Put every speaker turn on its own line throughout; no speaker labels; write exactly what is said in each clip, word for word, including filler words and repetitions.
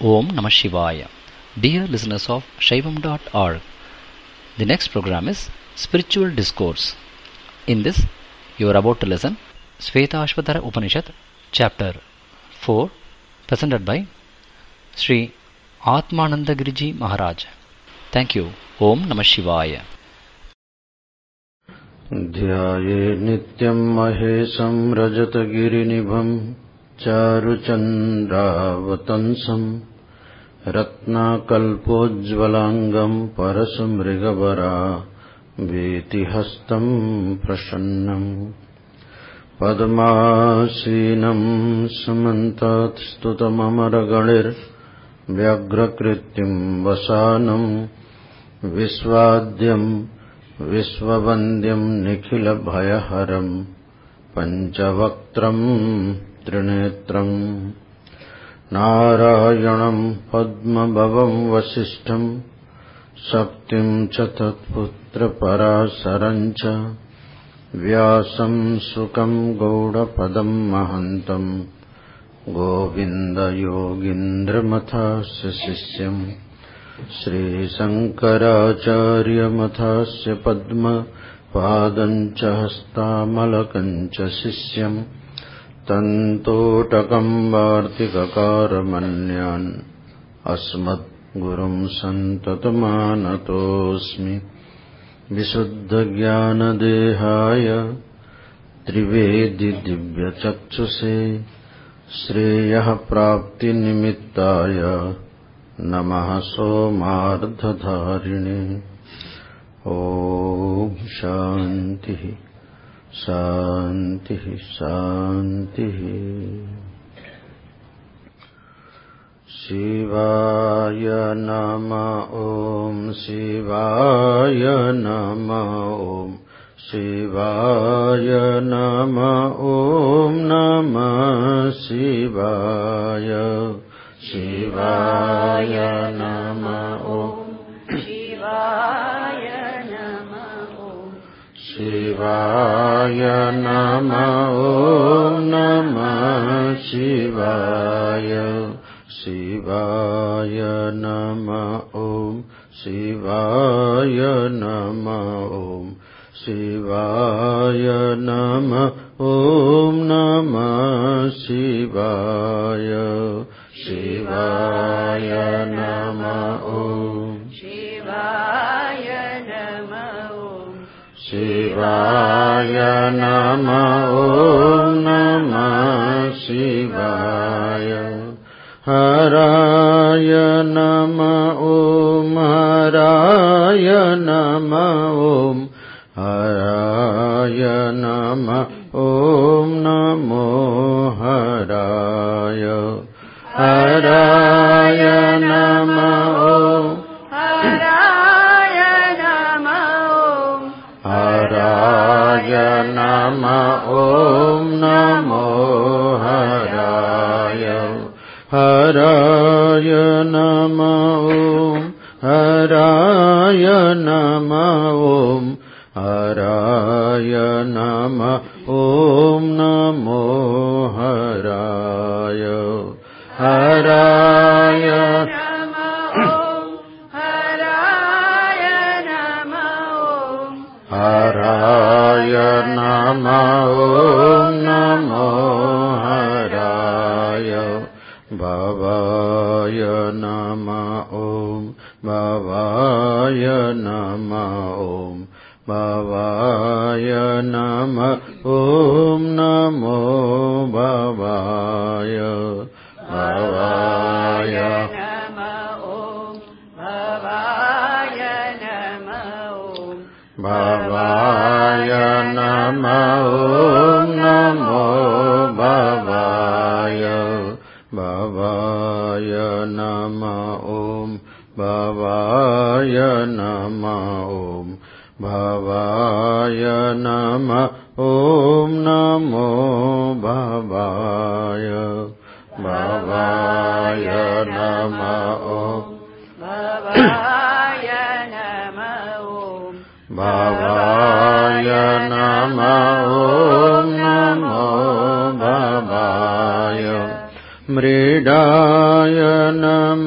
Om Namah Shivaya. Dear listeners of Shaivam dot org, the next program is Spiritual Discourse. In this, you are about to listen Shvetashvatara Upanishad, Chapter four, presented by Sri Atmanandagiriji Maharaj. Thank you. Om Namah Shivaya.
ध्याये नित्यं महेशं रजतगिरिनिभं चारुचन्द्रावतंसं रत्नाकल्पोज्ज्वलाङ्गं परशुमृगवरा वेतिहस्तं प्रसन्नं पद्मासीनं समन्तात् स्तुतममरगणैर्व्यग्रकृत्तिं वसानं विश्वाद्यं विश्ववन्द्यं निखिलभयहरं पञ्चवक्त्रं त्रिनेत्रं नारायणं पद्मभवं वसिष्ठं शक्तिं च तत्पुत्रपराशरं च व्यासं शुकं गौडपदं महन्तं गोविन्दयोगीन्द्रमथास्य शिष्यम् श्रीशङ्कराचार्यमथास्य पद्मपादं च हस्तामलकं च शिष्यम् तन्तोटकं वार्तिककारमन्यान् अस्मद्गुरुं सन्ततमानतोऽस्मि विशुद्धज्ञानदेहाय त्रिवेदिदिव्यचक्षुषे श्रेयः प्राप्तिनिमित्ताय नमः सोमार्धधारिणे। ॐ शान्तिः शान्तिः शान्तिः। शिवाय नमः। ॐ शिवाय नमः। ॐ शिवाय नमः। ॐ नमः शिवाय। शिवाय नमः। ॐ शिवाय नमः। ॐ शिवाय नमः। ॐ नमः शिवाय। शिवाय नमः। ॐ शिवाय नमः। ॐ शिवाय नमः। ॐ नमः शिवाय। शिवाय नमः। ॐ शिवाय नमः। ॐ शिवाय नमः। ॐ नमः शिवाय। हराय नमः। ॐ हराय नमः। ॐ हराय नमः। ॐ नमो हराय। हराय नमः। हराय नमः। हराय नमः। ॐ नमो हराय। हराय नमः। हराय नमः। हराय नमः। ॐ नमो हराय। हराय नमः। हराय नमः। हराय नमः। नमो हराय। भवाय नमः। भवाय नमः। भवाय नमः। ॐ नमो भवाय। भवाय नमः। भवाय नमः। भवाय नमः। नमो भवाय। भवाय नमः। भवाय नमः। भवाय नमः। ॐ नमो भवाय। भवाय नमः। भवाय नमः। भवाय नमः। नमो भवाय। मृडाय नमः।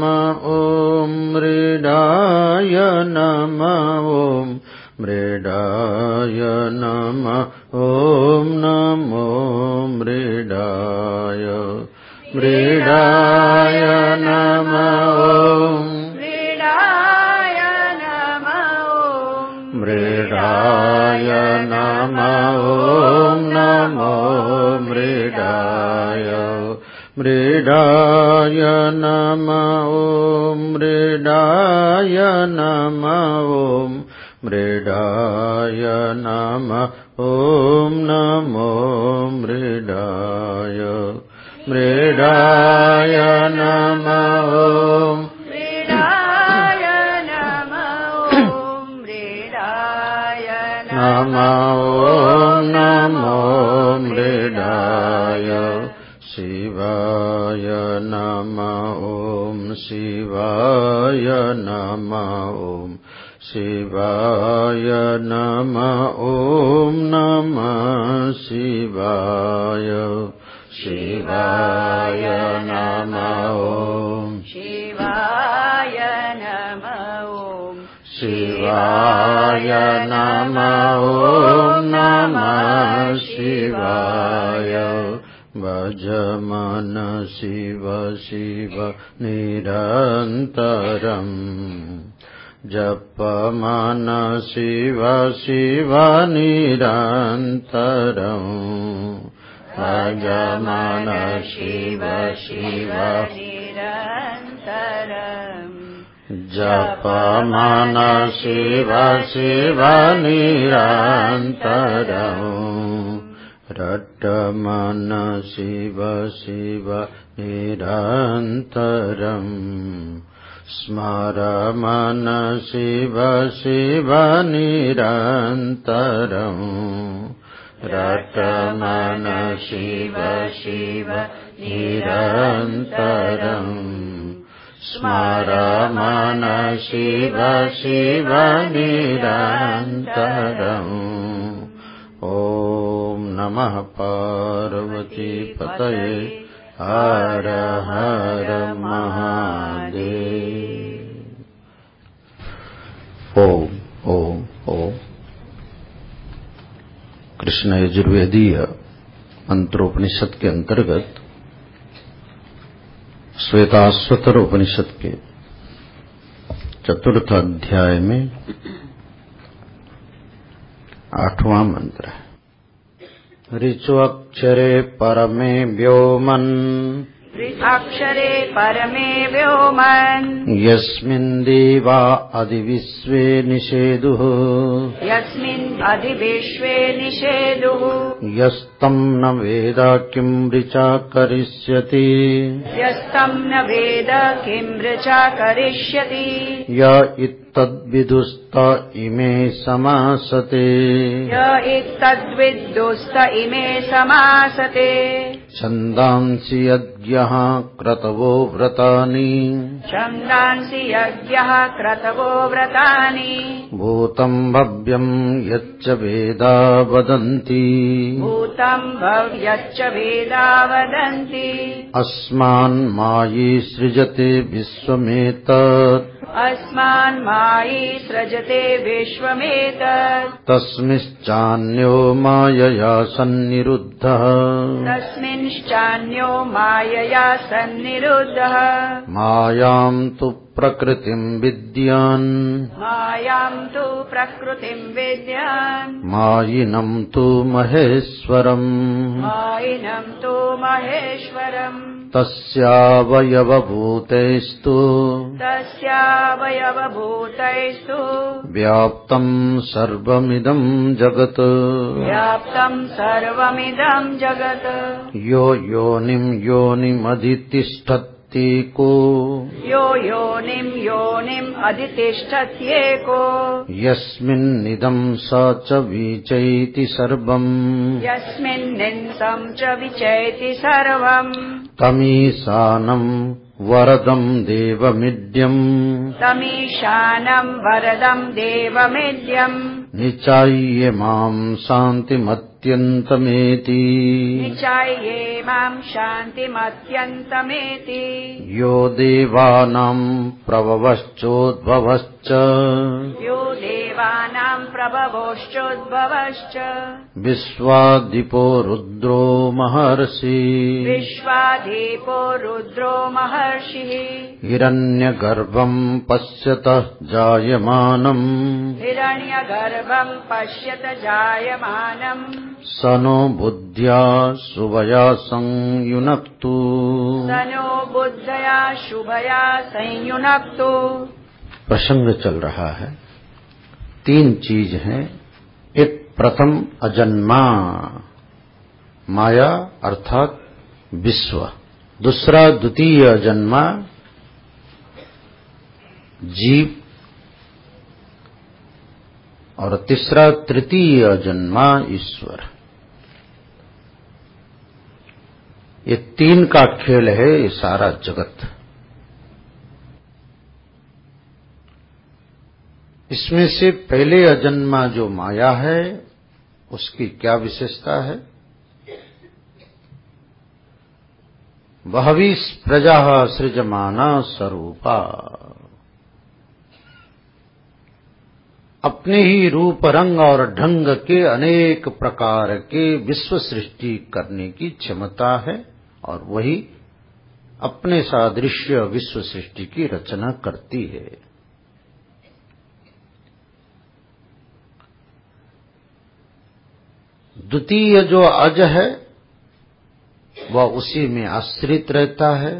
मृडाय नमः ॐ मृडाय नमः ॐ मृडाय नमः ॐ नमो मृडाय मृडाय नमः ॐ
मृडाय नमः ॐ मृडाय
नमः ॐ नमो मृडाय शिवाय नमः ॐ शिवाय नमः ॐ शिवाय नमः ॐ नमः शिवाय शिवाय नमः ॐ
शिवाय नमः ॐ
शिवाय नमः ॐ नमः शिवाय भज मन शिव शिव निरन्तरम् जप मन शिव शिव निरन्तरम् भज मन शिव शिव
निरन्तरम्
जप मन शिव शिव निरन्तरम् रट मन शिव शिव निरन्तरम् स्मर मन शिव शिव निरन्तरम् रट मन शिव शिव निरन्तरम् स्मर मन शिव शिव निरन्तरम् ॐ नमः पार्वती पतये हर हर महादेव। ओम ओम ओम। कृष्ण यजुर्वेदीय मंत्रोपनिषद के अंतर्गत श्वेताश्वतर उपनिषद के चतुर्थ अध्याय में आठवां मंत्र है। ऋचुअक्षरे परमे व्योमन्
अक्षरे परमे व्योमन्
यस्मिन् देवा अधिविश्वे निषेदुः
यस्मिन् अधिविश्वे निषेदुः
यस्तं न वेद किं ऋचा करिष्यति
यस्तं न वेद किं ऋचा करिष्यति
य इत्तद्विदुस्त इमे समासते
य इत्तद्विदुस्त इमे समासते
छन्दांसि यज्ञः क्रतवो व्रतानि
छन्दांसि यज्ञः क्रतवो व्रतानि
भूतं भव्यं यच्च वेदा वदन्ति
भूतं भव्यच्च वेदा वदन्ति
अस्मान् मायि सृजते विश्वमेतत्
अस्मान् मायि सृजते विश्वमेतत्
तस्मिश्चान्यो मायया सन्निरुद्धः
तस्मिंश्चान्यो मायया सन्निरुद्धः
मायां तु प्रकृतिं विद्यान्
मायां तु प्रकृतिं विद्यान्
मायिनं तु महेश्वरम्
मायिनं तु महेश्वरम्
तस्यावयवभूतैस्तु
तस्यावयवभूतैस्तु
व्याप्तं सर्वमिदं जगत्
व्याप्तं सर्वमिदं जगत्
यो योनिं योनिमधितिष्ठति को
यो योनिं योनिम् अधितिष्ठत्येको
यस्मिन्निदं स च विचैति सर्वम्
यस्मिन्निदं च विचैति सर्वम्
तमीशानं वरदं देवमिड्यम्
तमीशानं वरदं देवमिड्यम्
निचाय्य मां शान्तिमत्यन्तमेति
निचाये मां शान्तिमत्यन्तमेति
यो देवानां प्रभवश्चोद्भवश्च
यो देवानां प्रभवश्चोद्भवश्च
विश्वादिपो रुद्रो महर्षि
विश्वाधिपो रुद्रो महर्षिः
हिरण्यगर्भं पश्यतः जायमानम्
हिरण्यगर्भं पश्यत जायमानम्
स नो बुद्ध्या शुभया संयुनक्तु
स नो बुद्धया शुभया संयुनक्तु।
प्रसंग चल रहा है। तीन चीज हैं। एक प्रथम अजन्मा माया अर्थात विश्व, दूसरा द्वितीय अजन्मा जीव और तीसरा तृतीय अजन्मा ईश्वर। ये तीन का खेल है ये सारा जगत। इसमें से पहले अजन्मा जो माया है उसकी क्या विशेषता है? बहवी प्रजा सृजमाना स्वरूपा, अपने ही रूप रंग और ढंग के अनेक प्रकार के विश्व सृष्टि करने की क्षमता है और वही अपने सादृश्य विश्व सृष्टि की रचना करती है। द्वितीय जो अज है वह उसी में आश्रित रहता है।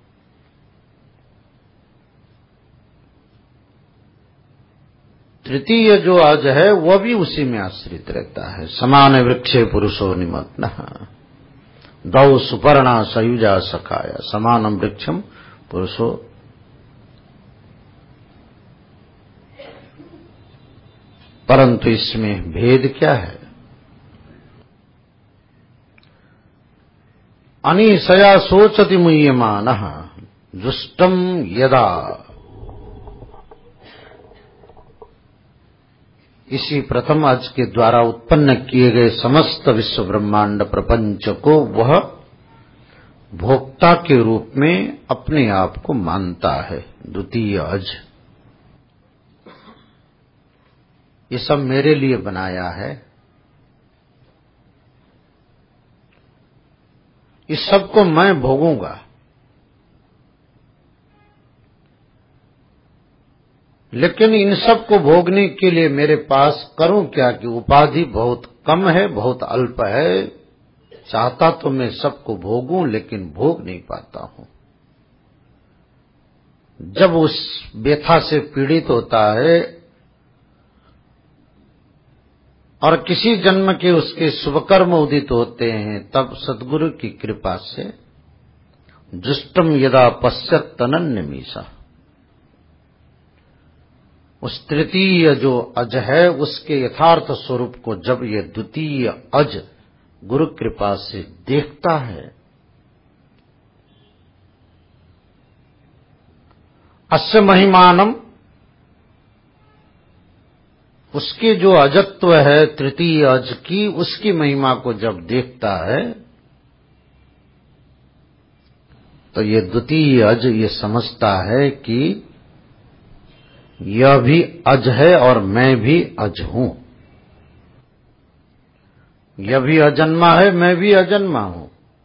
तृतीय जो अज है वह भी उसी में आश्रित रहता है। समान वृक्षे पुरुषो निमग्नः दौ सुपर्णा सयुजा सखाया समानम वृक्षम पुरुषो। परंतु इसमें भेद क्या है? अनिशया सोचति मुह्यमानः दुष्टम यदा, इसी प्रथम अज के द्वारा उत्पन्न किए गए समस्त विश्व ब्रह्मांड प्रपंच को वह भोक्ता के रूप में अपने आप को मानता है। द्वितीय अज ये सब मेरे लिए बनाया है, इस सब को मैं भोगूंगा। लेकिन इन सब को भोगने के लिए मेरे पास करूं क्या कि उपाधि बहुत कम है, बहुत अल्प है। चाहता तो मैं सबको भोगूं लेकिन भोग नहीं पाता हूं। जब उस व्यथा से पीड़ित होता है और किसी जन्म के उसके शुभकर्म उदित होते हैं, तब सद्गुरु की कृपा से जुष्टम यदा पश्यत तनन्यमीशा, उस तृतीय जो अज है उसके यथार्थ स्वरूप को जब ये द्वितीय अज गुरु कृपा से देखता है, अस्य महिमानम, उसके जो अजत्व है तृतीय अज की, उसकी महिमा को जब देखता है तो ये द्वितीय अज ये समझता है कि यह भी अज है और मैं भी अज हूं। यह भी अजन्मा है, मैं भी अजन्मा हूं।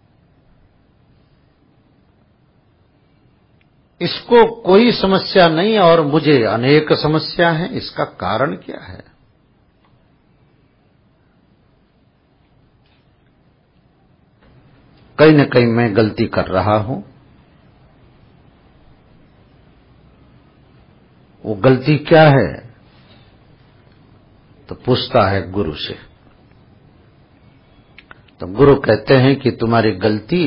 इसको कोई समस्या नहीं और मुझे अनेक समस्या है। इसका कारण क्या है? कहीं न कहीं मैं गलती कर रहा हूं। वो गलती क्या है? तो पूछता है गुरु से। तो गुरु कहते हैं कि तुम्हारी गलती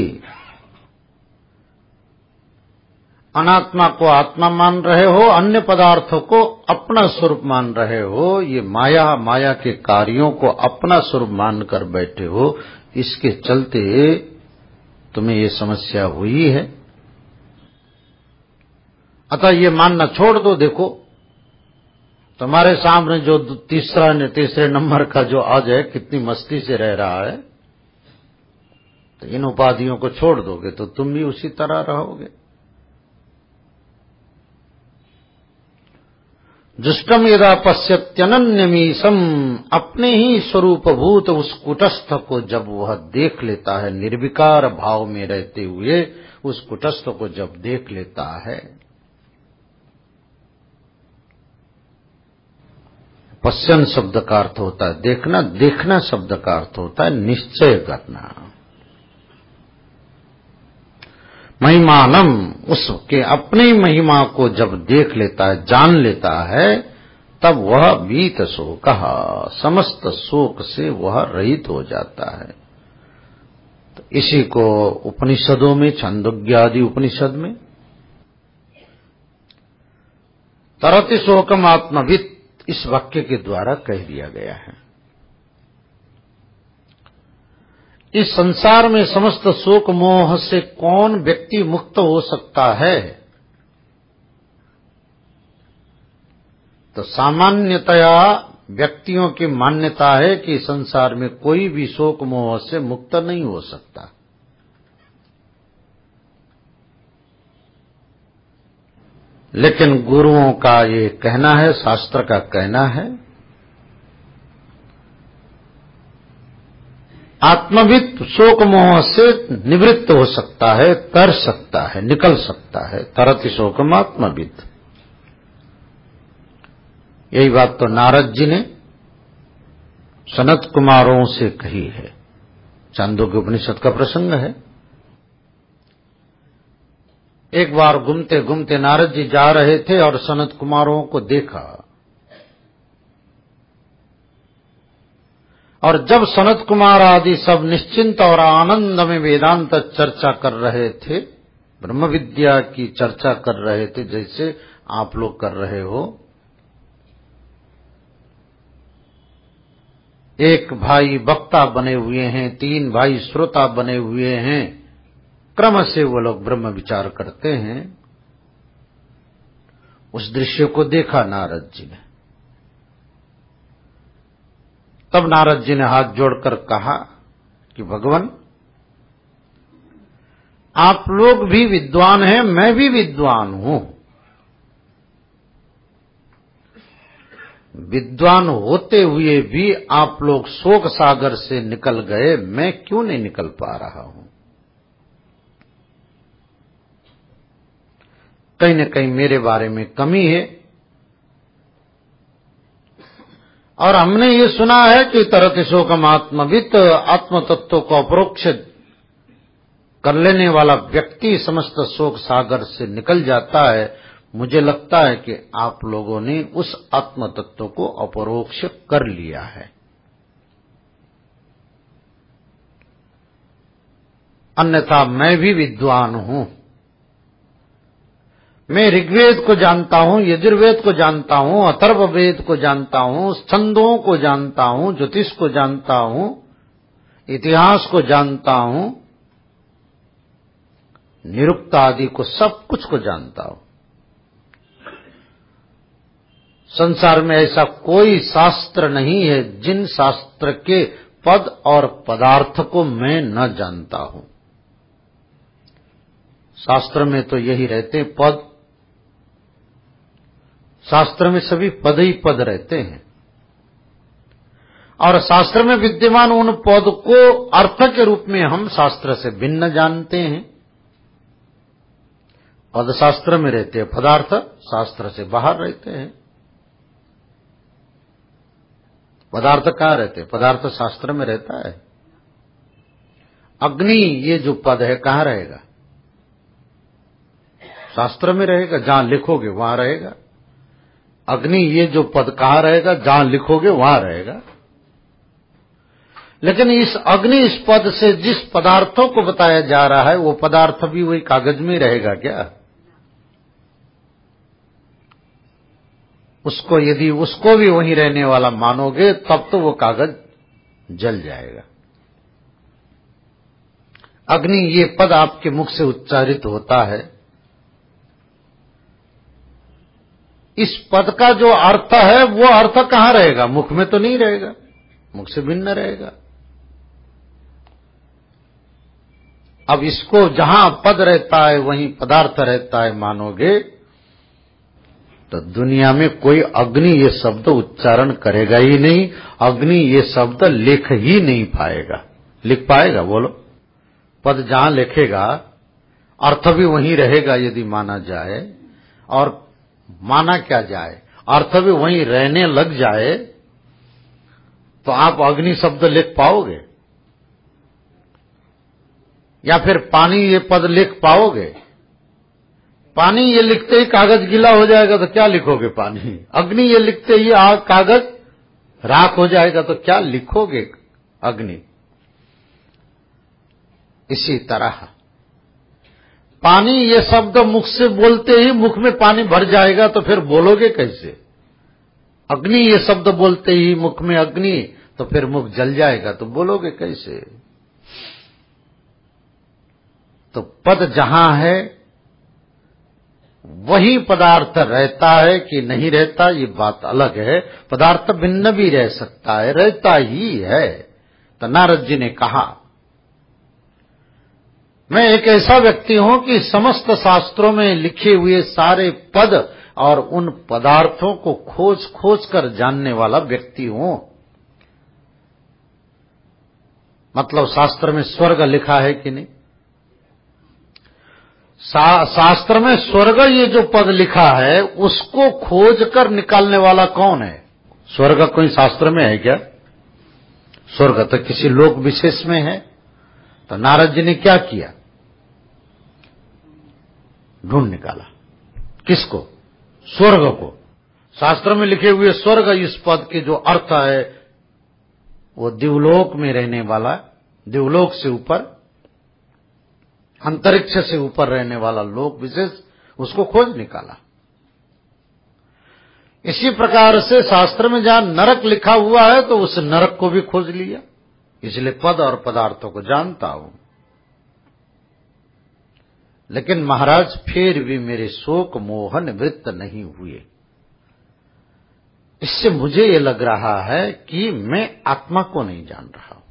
अनात्मा को आत्मा मान रहे हो, अन्य पदार्थों को अपना स्वरूप मान रहे हो, ये माया माया के कार्यों को अपना स्वरूप मानकर बैठे हो। इसके चलते तुम्हें ये समस्या हुई है। अतः ये मानना छोड़ दो। देखो तुम्हारे सामने जो तीसरा तीसरे नंबर का जो आज है कितनी मस्ती से रह रहा है। तो इन उपाधियों को छोड़ दोगे तो तुम भी उसी तरह रहोगे। जुष्टम यदा पश्यत्यनन्यमीशम, अपने ही स्वरूपभूत उस कुटस्थ को जब वह देख लेता है, निर्विकार भाव में रहते हुए उस कुटस्थ को जब देख लेता है पश्यन शब्द का अर्थ होता है देखना, देखना शब्द का अर्थ होता है निश्चय करना। महिमानम, उसके अपनी महिमा को जब देख लेता है, जान लेता है, तब वह वीत शोक, समस्त शोक से वह रहित हो जाता है। तो इसी को उपनिषदों में, छांदोग्य आदि उपनिषद में तरति शोकम आत्मवित् इस वाक्य के द्वारा कह दिया गया है। इस संसार में समस्त शोक मोह से कौन व्यक्ति मुक्त हो सकता है? तो सामान्यतया व्यक्तियों की मान्यता है कि संसार में कोई भी शोक मोह से मुक्त नहीं हो सकता। लेकिन गुरुओं का ये कहना है, शास्त्र का कहना है, आत्मवित् शोक मोह से निवृत्त हो सकता है, तर सकता है, निकल सकता है। तरति शोकम आत्मवित्। यही बात तो नारद जी ने सनत कुमारों से कही है। छांदोग्य उपनिषद का प्रसंग है। एक बार घूमते घूमते नारद जी जा रहे थे और सनत कुमारों को देखा, और जब सनत कुमार आदि सब निश्चिंत और आनंद में वेदांत चर्चा कर रहे थे, ब्रह्म विद्या की चर्चा कर रहे थे, जैसे आप लोग कर रहे हो, एक भाई वक्ता बने हुए हैं, तीन भाई श्रोता बने हुए हैं, क्रम से वो लोग ब्रह्म विचार करते हैं। उस दृश्य को देखा नारद जी ने। तब नारद जी ने हाथ जोड़कर कहा कि भगवान, आप लोग भी विद्वान हैं, मैं भी विद्वान हूं। विद्वान होते हुए भी आप लोग शोक सागर से निकल गए, मैं क्यों नहीं निकल पा रहा हूं? कहीं न कहीं मेरे बारे में कमी है। और हमने ये सुना है कि तरति शोकम आत्मवित्, आत्म तत्व को अपरोक्ष कर लेने वाला व्यक्ति समस्त शोक सागर से निकल जाता है। मुझे लगता है कि आप लोगों ने उस आत्म तत्व को अपरोक्ष कर लिया है। अन्यथा मैं भी विद्वान हूं। मैं ऋग्वेद को जानता हूं, यजुर्वेद को जानता हूं, अथर्ववेद को जानता हूं, छंदों को जानता हूं, ज्योतिष को जानता हूं, इतिहास को जानता हूं, निरुक्त आदि को, सब कुछ को जानता हूं। संसार में ऐसा कोई शास्त्र नहीं है जिन शास्त्र के पद और पदार्थ को मैं न जानता हूं। शास्त्र में तो यही रहते हैं, पद। शास्त्र में सभी पद ही पद रहते हैं, और शास्त्र में विद्यमान उन पद को अर्थ के रूप में हम शास्त्र से भिन्न जानते हैं। पद शास्त्र में रहते हैं, पदार्थ शास्त्र से बाहर रहते हैं। पदार्थ कहाँ रहते हैं? पदार्थ शास्त्र में रहता है। अग्नि ये जो पद है कहाँ रहेगा? शास्त्र में रहेगा, जहां लिखोगे वहां रहेगा। अग्नि ये जो पद कहाँ रहेगा? जहां लिखोगे वहां रहेगा। लेकिन इस अग्नि इस पद से जिस पदार्थों को बताया जा रहा है, वो पदार्थ भी वही कागज में रहेगा क्या? उसको यदि उसको भी वहीं रहने वाला मानोगे, तब तो वो कागज जल जाएगा। अग्नि ये पद आपके मुख से उच्चारित होता है। इस पद का जो अर्थ है वो अर्थ कहाँ रहेगा? मुख में तो नहीं रहेगा, मुख से भिन्न रहेगा। अब इसको जहां पद रहता है वहीं पदार्थ रहता है मानोगे, तो दुनिया में कोई अग्नि ये शब्द उच्चारण करेगा ही नहीं, अग्नि ये शब्द लिख ही नहीं पाएगा। लिख पाएगा? बोलो। पद जहां लिखेगा अर्थ भी वहीं रहेगा यदि माना जाए। और माना क्या जाए? अर्थ भी वहीं रहने लग जाए तो आप अग्नि शब्द लिख पाओगे या फिर पानी ये पद लिख पाओगे? पानी ये लिखते ही कागज गीला हो जाएगा तो क्या लिखोगे पानी? अग्नि ये लिखते ही आग कागज राख हो जाएगा तो क्या लिखोगे अग्नि? इसी तरह पानी ये शब्द मुख से बोलते ही मुख में पानी भर जाएगा तो फिर बोलोगे कैसे? अग्नि ये शब्द बोलते ही मुख में अग्नि तो फिर मुख जल जाएगा तो बोलोगे कैसे? तो पद जहां है वही पदार्थ रहता है कि नहीं रहता ये बात अलग है। पदार्थ भिन्न भी रह सकता है, रहता ही है। तो नारद जी ने कहा मैं एक ऐसा व्यक्ति हूं कि समस्त शास्त्रों में लिखे हुए सारे पद और उन पदार्थों को खोज खोज कर जानने वाला व्यक्ति हूं। मतलब शास्त्र में स्वर्ग लिखा है कि नहीं? शा, शास्त्र में स्वर्ग ये जो पद लिखा है उसको खोज कर निकालने वाला कौन है? स्वर्ग कोई शास्त्र में है क्या? स्वर्ग तो किसी लोक विशेष में है। तो नारद जी ने क्या किया? ढूंढ निकाला। किसको? स्वर्ग को। शास्त्र में लिखे हुए स्वर्ग इस पद के जो अर्थ है वो दिवलोक में रहने वाला, दिवलोक से ऊपर, अंतरिक्ष से ऊपर रहने वाला लोक विशेष, उसको खोज निकाला। इसी प्रकार से शास्त्र में जहां नरक लिखा हुआ है तो उस नरक को भी खोज लिया। इसलिए पद और पदार्थों को जानता हूं। लेकिन महाराज फिर भी मेरे शोक मोह निवृत्त नहीं हुए। इससे मुझे ये लग रहा है कि मैं आत्मा को नहीं जान रहा हूं।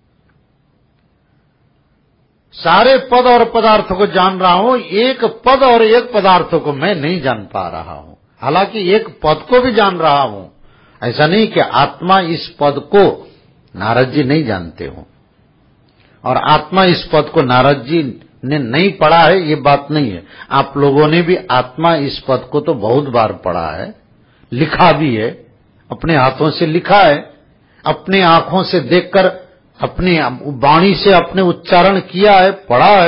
सारे पद और पदार्थों को जान रहा हूं, एक पद और एक पदार्थों को मैं नहीं जान पा रहा हूं। हालांकि एक पद को भी जान रहा हूं। ऐसा नहीं कि आत्मा इस पद को नारद जी नहीं जानते हो और आत्मा इस पद को नारद जी ने नहीं पढ़ा है, ये बात नहीं है। आप लोगों ने भी आत्मा इस पद को तो बहुत बार पढ़ा है, लिखा भी है, अपने हाथों से लिखा है, अपने आंखों से देखकर अपनी वाणी से अपने उच्चारण किया है, पढ़ा है।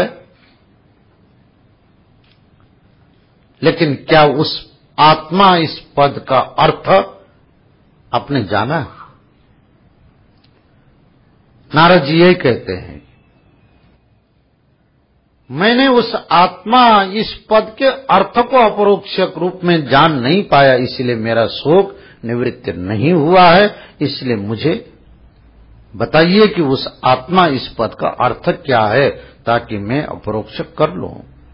लेकिन क्या उस आत्मा इस पद का अर्थ आपने जाना? नारद जी यही कहते हैं मैंने उस आत्मा इस पद के अर्थ को अपरोक्ष रूप में जान नहीं पाया, इसलिए मेरा शोक निवृत्त नहीं हुआ है। इसलिए मुझे बताइए कि उस आत्मा इस पद का अर्थ क्या है ताकि मैं अपरोक्ष कर लूं।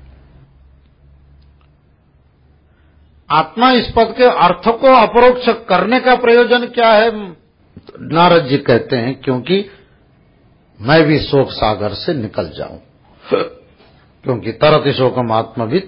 आत्मा इस पद के अर्थ को अपरोक्ष करने का प्रयोजन क्या है? नारद जी कहते हैं क्योंकि मैं भी शोक सागर से निकल जाऊं, क्योंकि तरति शोकम आत्मविद।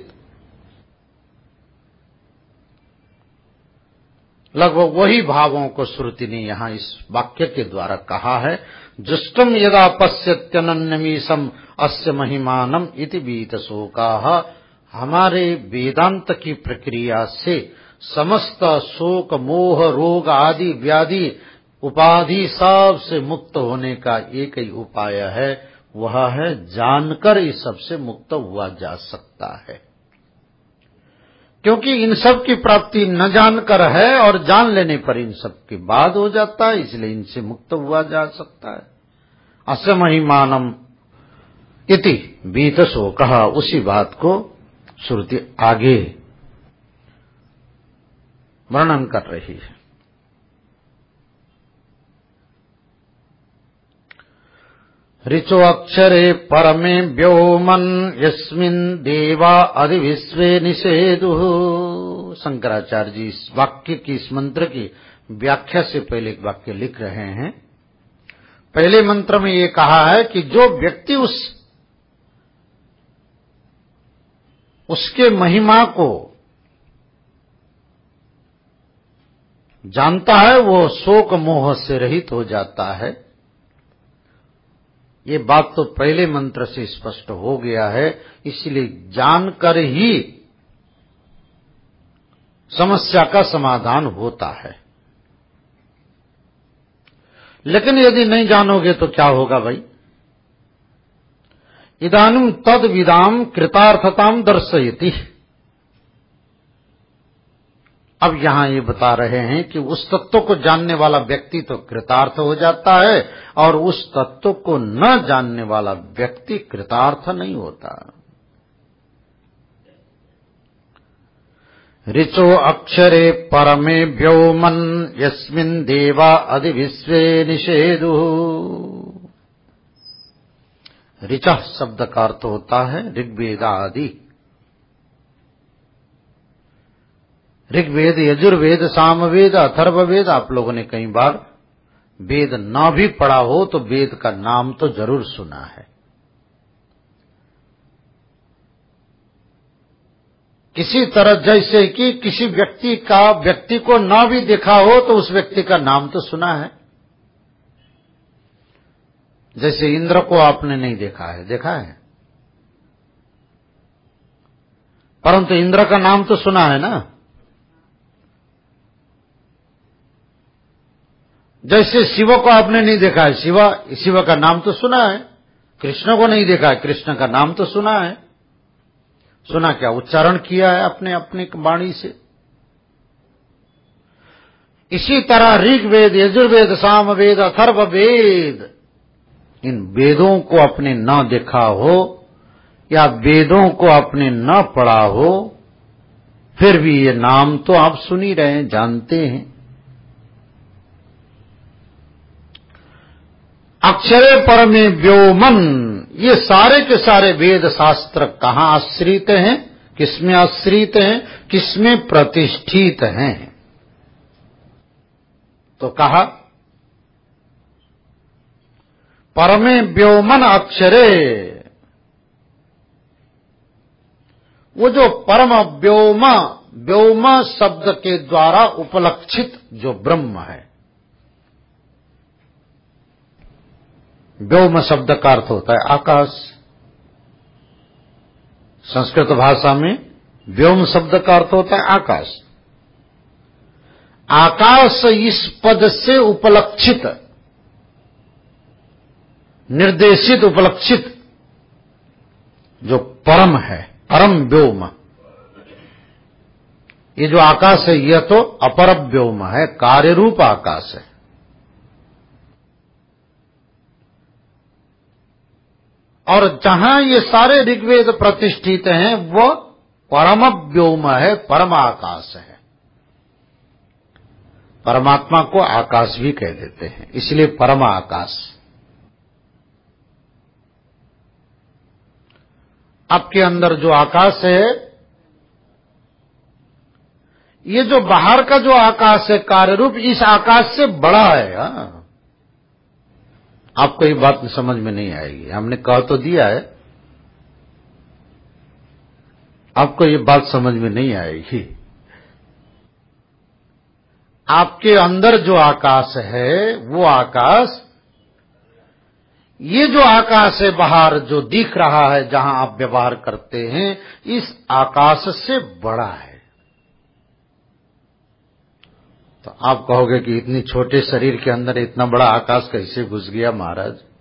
लगभग वही भावों को श्रुति ने यहां इस वाक्य के द्वारा कहा है। जुष्टम यदा पश्यत्यनन्यमीशम अस्य महिमानम इति बीत शोकाः। हमारे वेदांत की प्रक्रिया से समस्त शोक मोह रोग आदि व्याधि उपाधि सब से मुक्त होने का एक ही उपाय है, वह है जानकर इस सब से मुक्त हुआ जा सकता है। क्योंकि इन सब की प्राप्ति न जानकर है और जान लेने पर इन सब के बाद हो जाता है, इसलिए इनसे मुक्त हुआ जा सकता है। अस्य महिमानम इति बीत शोकः, उसी बात को श्रुति आगे वर्णन कर रही है। ऋचो अक्षरे परमे व्योमन यस्मिन् देवा अधिविश्वे निषेधुः। शंकराचार्य जी इस वाक्य की, इस मंत्र की व्याख्या से पहले एक वाक्य लिख रहे हैं। पहले मंत्र में ये कहा है कि जो व्यक्ति उस उसके महिमा को जानता है वो शोक मोह से रहित हो जाता है। ये बात तो पहले मंत्र से स्पष्ट हो गया है, इसलिए जानकर ही समस्या का समाधान होता है। लेकिन यदि नहीं जानोगे तो क्या होगा भाई? इदानीं तद विदाम कृतार्थताम दर्शयति। अब यहां ये बता रहे हैं कि उस तत्व को जानने वाला व्यक्ति तो कृतार्थ हो जाता है और उस तत्व को न जानने वाला व्यक्ति कृतार्थ नहीं होता। ऋचो अक्षरे परमे व्योमन यस्मिन् देवा अधि विश्वे निषेदुः। ऋचः शब्द का अर्थ होता है ऋग्वेद आदि। ऋग्वेद, यजुर्वेद, सामवेद, अथर्ववेद, आप लोगों ने कई बार वेद ना भी पढ़ा हो तो वेद का नाम तो जरूर सुना है। किसी तरह जैसे कि किसी व्यक्ति का व्यक्ति को ना भी देखा हो तो उस व्यक्ति का नाम तो सुना है। जैसे इंद्र को आपने नहीं देखा है, देखा है, परंतु इंद्र का नाम तो सुना है ना। जैसे शिव को आपने नहीं देखा है, शिव शिव का नाम तो सुना है। कृष्ण को नहीं देखा है, कृष्ण का नाम तो सुना है। सुना क्या? उच्चारण किया है अपने अपने वाणी से। इसी तरह ऋग्वेद, यजुर्वेद, सामवेद, अथर्ववेद, इन वेदों को आपने न देखा हो या वेदों को आपने न पढ़ा हो, फिर भी ये नाम तो आप सुन ही रहे हैं, जानते हैं। अक्षरे परमे व्योमन, ये सारे के सारे वेद शास्त्र कहां आश्रित हैं? किसमें आश्रित हैं? किसमें प्रतिष्ठित हैं? तो कहा परमे व्योमन अक्षरे, वो जो परम व्योम, व्योम शब्द के द्वारा उपलक्षित जो ब्रह्म है। व्योम शब्द का अर्थ होता है आकाश। संस्कृत भाषा में व्योम शब्द का अर्थ होता है आकाश। आकाश इस पद से उपलक्षित, निर्देशित, उपलक्षित जो परम है, परम व्योम, ये जो आकाश है यह तो अपर व्योम है, कार्य रूप आकाश है। और जहां ये सारे ऋग्वेद प्रतिष्ठित हैं वो परम व्योम है, परम आकाश है। परमात्मा को आकाश भी कह देते हैं, इसलिए परम आकाश। आपके अंदर जो आकाश है, ये जो बाहर का जो आकाश है कार्य रूप, इस आकाश से बड़ा है। हा? आपको ये बात समझ में नहीं आएगी, हमने कह तो दिया है, आपको ये बात समझ में नहीं आएगी। आपके अंदर जो आकाश है वो आकाश, ये जो आकाश है बाहर जो दिख रहा है, जहां आप व्यवहार करते हैं, इस आकाश से बड़ा है। तो आप कहोगे कि इतनी छोटे शरीर के अंदर इतना बड़ा आकाश कैसे घुस गया महाराज?